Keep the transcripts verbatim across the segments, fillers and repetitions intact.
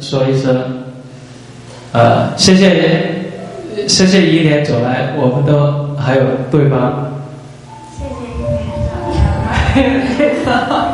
说一声，呃，谢谢，谢谢一年走来，我们都还有对方。 谢谢一年走来，还有对方。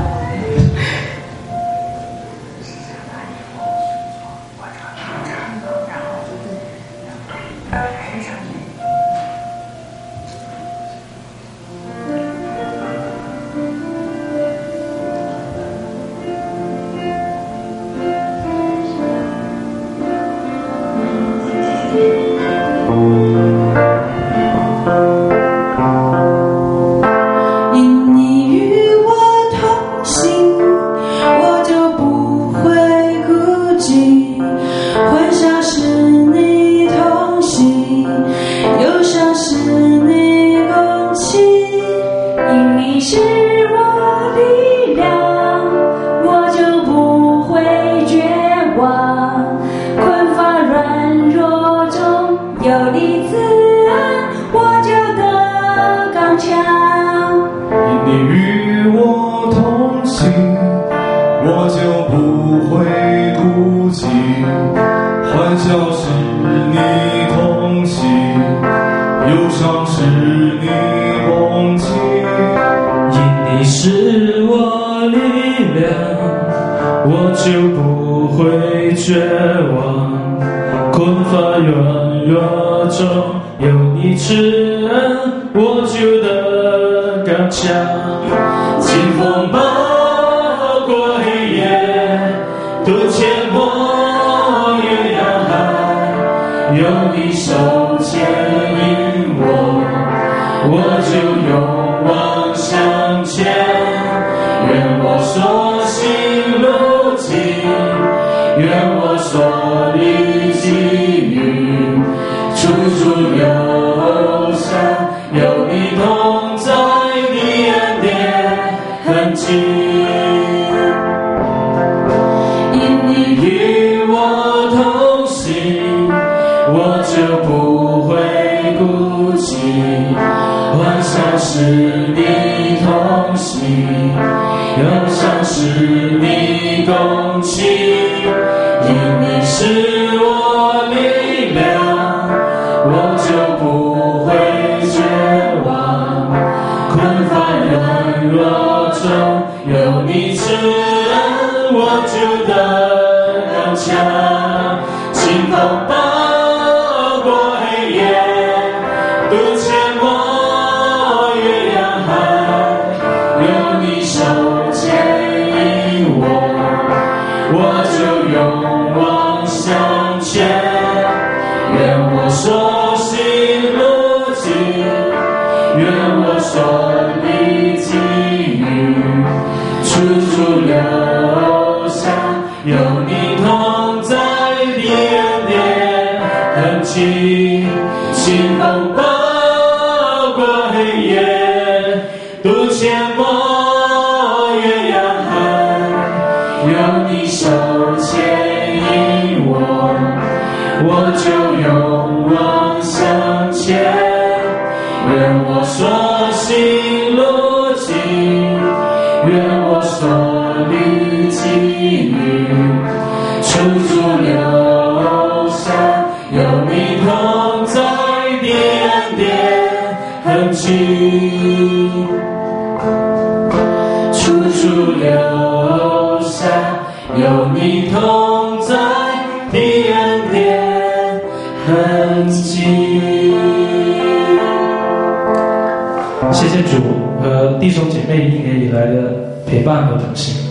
谢谢主和弟兄姐妹一年以来的陪伴和同行。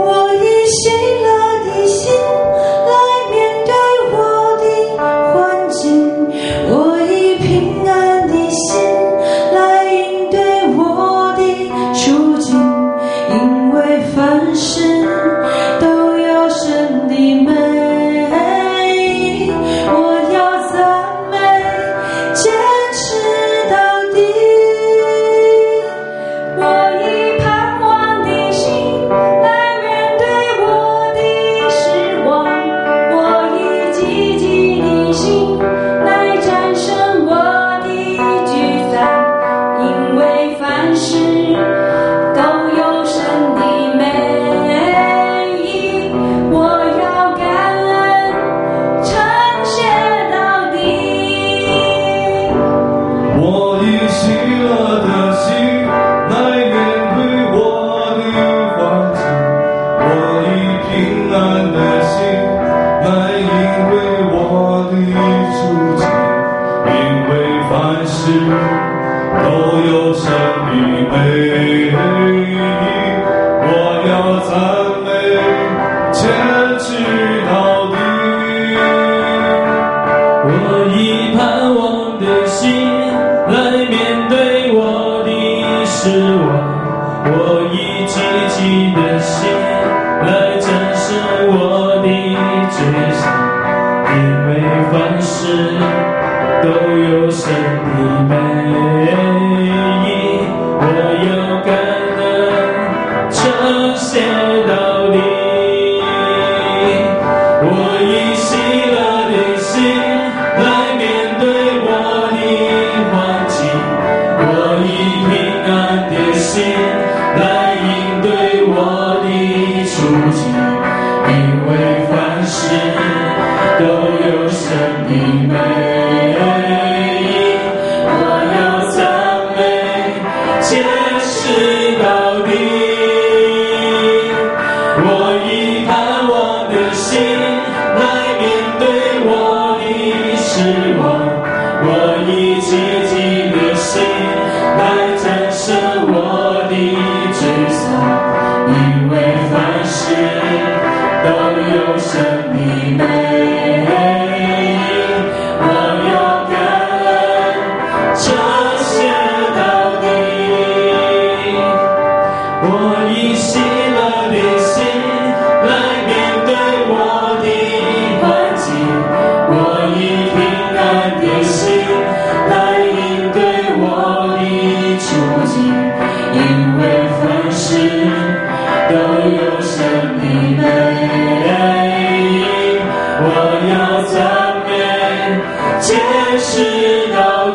喜乐的心来面对我的环境。 都有神的美意，我要赞美，坚持到底。 我以盼望的心来面对我的失望，我以积极的心来战胜我的沮丧，因为凡事都有神的美意，我要感恩这些道理。我以喜乐的心来面对我的环境，我以平安的心来应对我的处境，因为凡事都有神的美意，我要赞美，坚持到底。我以盼望的心来面对我的失望，我以积极的心来战胜我的沮丧，因为凡事都有神的美意，我要感恩这些道理。我以喜乐的心来面对我的环境，我以平安的心来应对我的处境，因为凡事都有神的美意，我要赞美，坚持到底。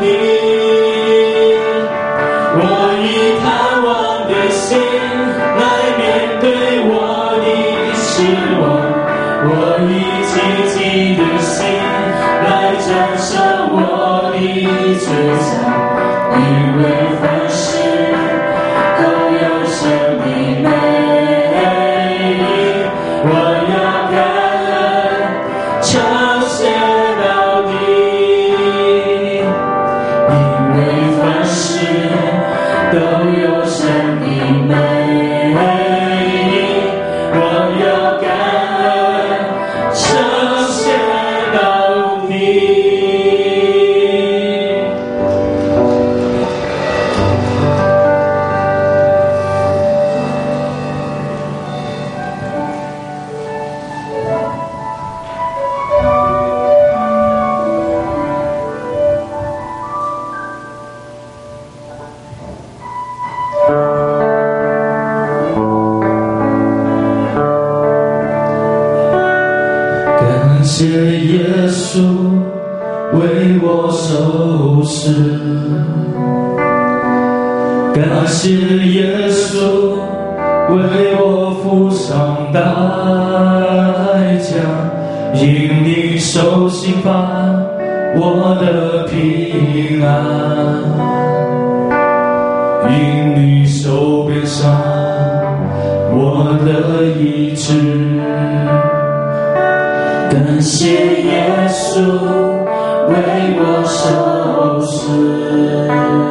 我以盼望的心来面对我的失望，我以积极的心来战胜我的沮丧，因为凡事都有神的美意，我要感恩这些道理，因为凡事都有神的美意，我要感恩这些道理。感谢耶稣为我受死，感谢耶稣为我付上代价，因你受刑罚，我的平安，因你受鞭伤，我的医治。感谢耶稣为我受死，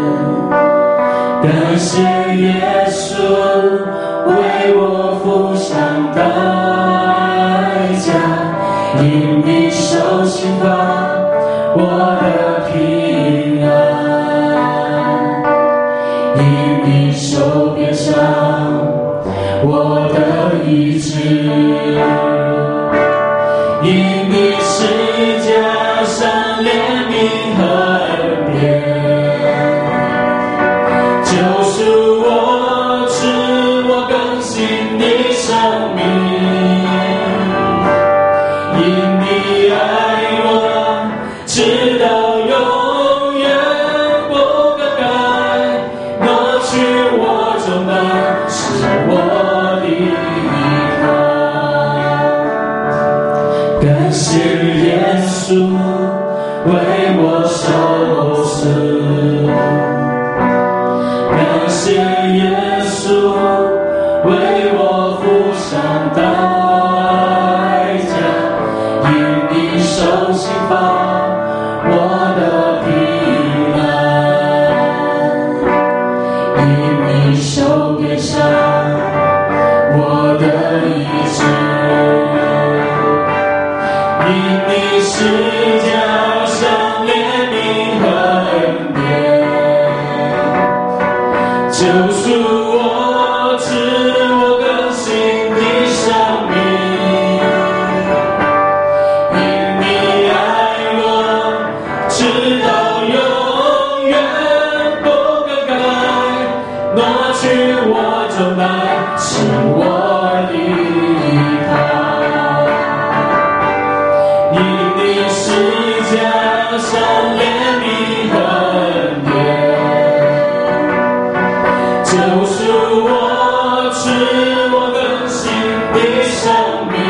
感谢耶稣为我付上代价，因你受刑罚，我的平安，因你受鞭伤，我的医治。因你十架上怜悯和恩典，救赎我，使我更新的生命。因你爱我，直到永远不更改，挪去我重担，是我的依靠。 你手给上我的意志，因你是脚上怜悯和恩典，救赎我，赐我更新的生命。因你爱我，直到永远不更改，挪去我重担，是我的依靠。因你是加上怜悯和恩典，救赎我，赐我更新的生命。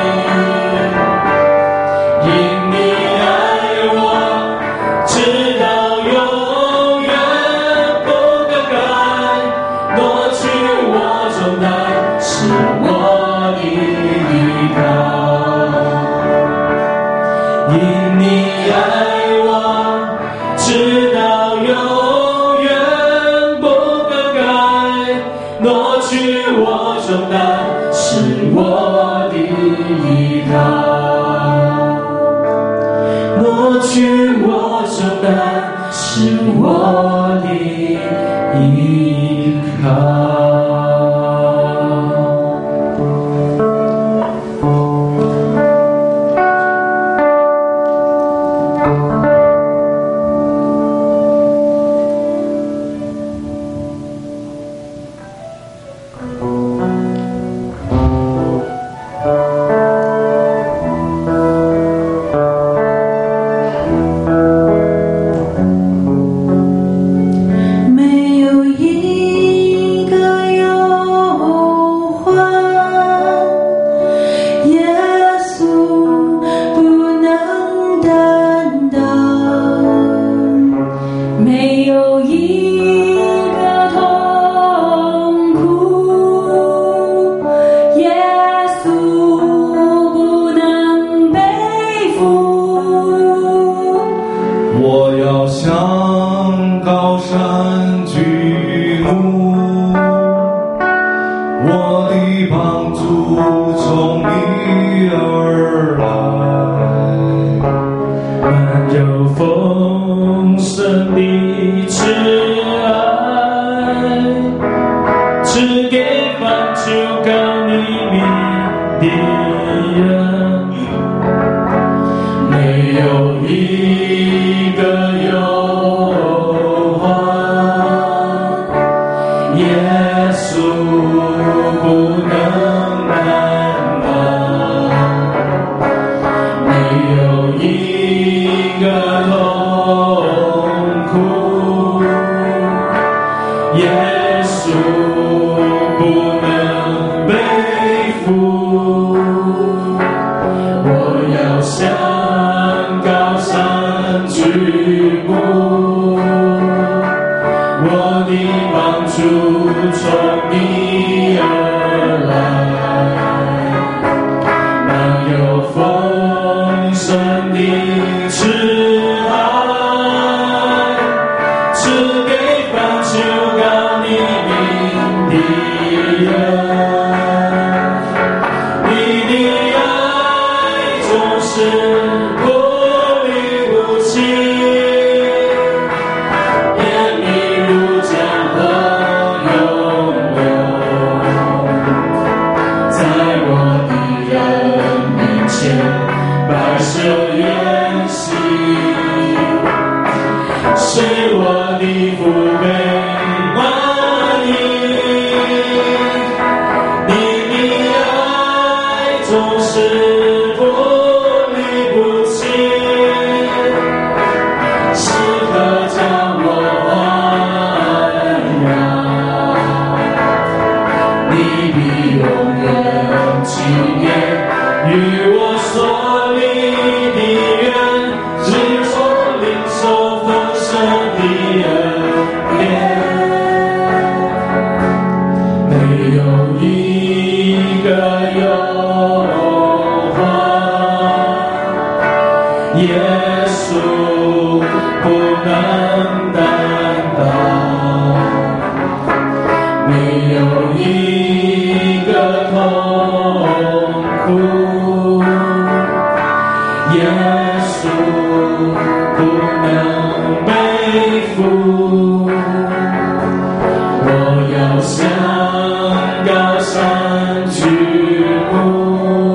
因你爱我，直到永远不更改，挪去我重担，是我的依靠。因你爱我，直到永远不更改，挪去我重担，是我的依靠。挪去我重担，是我的依靠。 没有一个忧患，耶稣不能担当；没有一个痛苦，耶稣不能背负。 我要向高山举目，我的帮助从你而来。 满有丰盛的慈爱，只给凡求告你名的人，没有一个忧患，耶稣不能担当。没有一个痛苦，耶稣不能背负。我要向高山举目，我的帮助从你而来。满有丰盛的慈爱，只给凡求告你名的人。你的爱总是不离不弃，怜悯如江河涌流，在我的人面前白首远行，使我的父辈满意。 没有一个痛苦，耶稣不能背负。我要向高山举目，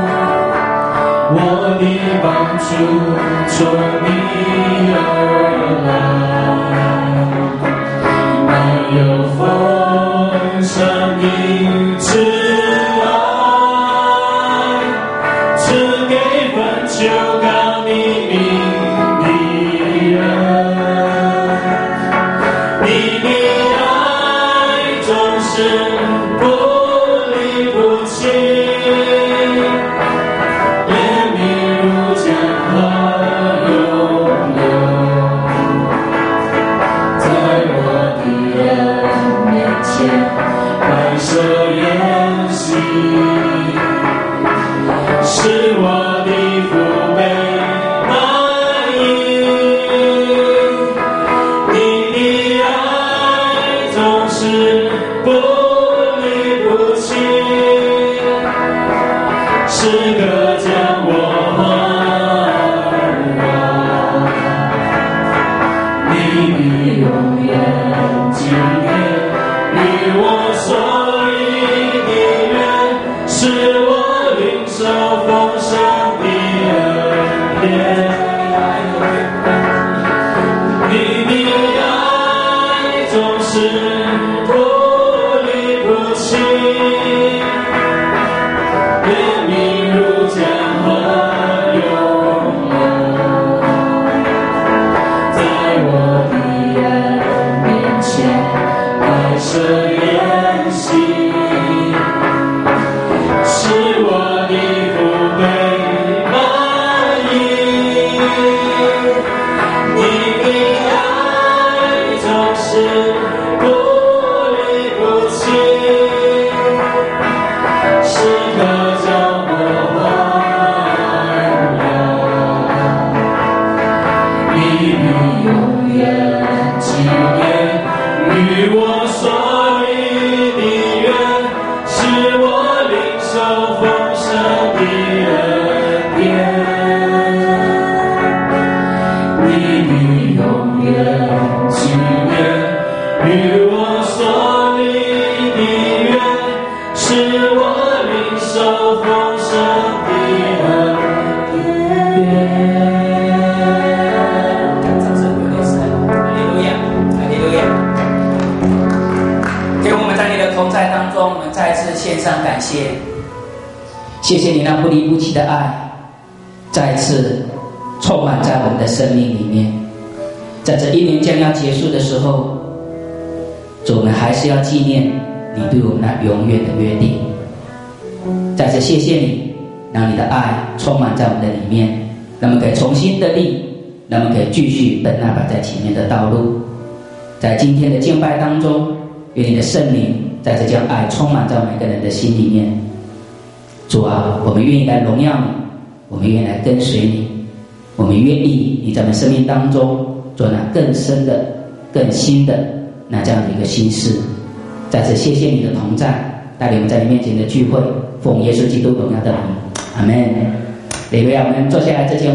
我的帮助从你而来，没有丰盛的慈爱，赐给分求告你名的人。你的爱总是不离不弃，怜悯如江河涌流，在我的人面前摆设筵席，使我的父辈满意。你的爱总是不离不弃，时刻将我环绕。你的永远纪念与我所立的约，使我领受丰盛的恩典。你的爱总是不离不弃，怜悯如江河涌流，在我的人面前摆设筵席，使我的父辈满意。你的爱总是不离不弃，时刻将我环绕。你的永远纪念与我所立的约，使我领受丰盛的恩典。你的永远纪念与我所立的约，使我领受丰盛的恩典。掌声归给神，哈利路亚，哈利路亚。给我们在你的同在当中，我们再次献上感谢。谢谢你那不离不弃的爱，再次充满在我们的生命里面。在这一年将要结束的时候，主，我们还是要纪念你对我们那永远的约定。再次谢谢你，让你的爱充满在我们的里面，让我们可以重新的立，让我们可以继续奔那摆在前面的道路。在今天的敬拜当中，愿你的圣灵再次将爱充满在每个人的心里面。主啊，我们愿意来荣耀你，我们愿意来跟随你，我们愿意你在我们生命当中做那更深的、更新的那这样的一个心事。再次谢谢你的同在，带领我们在你面前的聚会，奉耶稣基督荣耀的名，阿们。每位我们坐下来之前。